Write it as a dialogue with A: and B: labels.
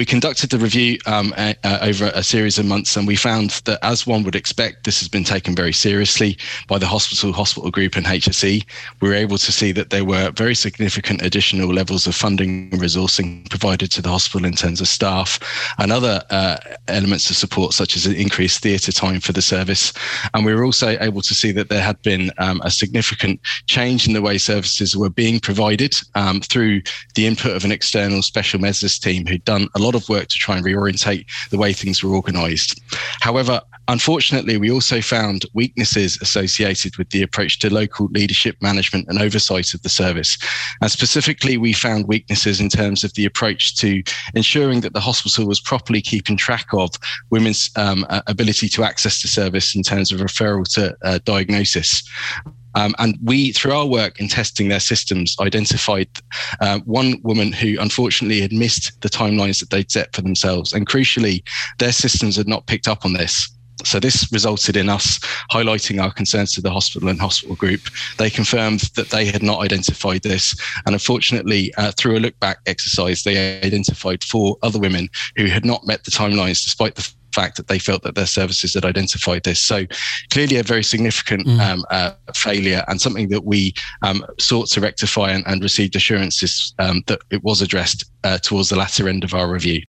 A: We conducted the review over a series of months, and we found that, as one would expect, this has been taken very seriously by the hospital group and HSE. We were able to see that there were very significant additional levels of funding and resourcing provided to the hospital in terms of staff and other elements of support, such as increased theatre time for the service. And we were also able to see that there had been a significant change in the way services were being provided through the input of an external special measures team who'd done a lot of work to try and reorientate the way things were organised. However, unfortunately, we also found weaknesses associated with the approach to local leadership, management and oversight of the service. And specifically, we found weaknesses in terms of the approach to ensuring that the hospital was properly keeping track of women's ability to access the service in terms of referral to diagnosis. And we, through our work in testing their systems, identified one woman who unfortunately had missed the timelines that they'd set for themselves. And crucially, their systems had not picked up on this. So this resulted in us highlighting our concerns to the hospital and hospital group. They confirmed that they had not identified this. And unfortunately, through a look back exercise, they identified 4 other women who had not met the timelines, despite the fact that they felt that their services had identified this. So clearly a very significant failure, and something that we sought to rectify and received assurances that it was addressed towards the latter end of our review.